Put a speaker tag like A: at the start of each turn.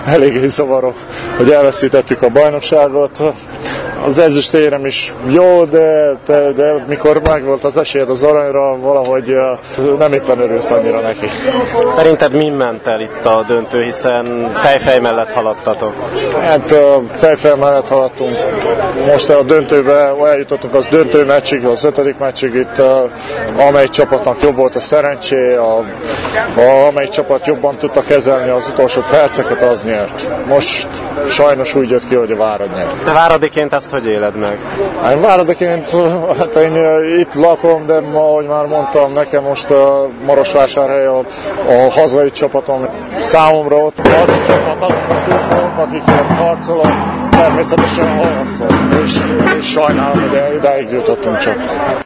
A: eléggé zavaró, hogy elveszítettük a bajnokságot. Az ezüstérem is jó, de mikor megvolt az esélyed az aranyra, valahogy nem éppen örülsz annyira neki.
B: Szerinted mi ment el itt a döntő, hiszen fejfej mellett haladtatok?
A: Hát fejfej mellett haladtunk. Most a döntőbe eljutottunk az döntő meccsig, az 5. meccsig itt, amelyik csapatnak jobb volt a szerencsé, amelyik csapat jobban tudta kezelni az utolsó perceket, az nyert. Most sajnos úgy jött ki, hogy a Várad nyert.
B: Te váradiként ezt hogy éled meg?
A: Én váradiként, hát én itt lakom, de ahogy már mondtam, nekem most a Marosvásárhely a hazai csapatom. Számomra ott az a csapat, azok a szurkolók, akikért harcolok, természetesen haragszom, és sajnálom, hogy idáig jutottunk csak.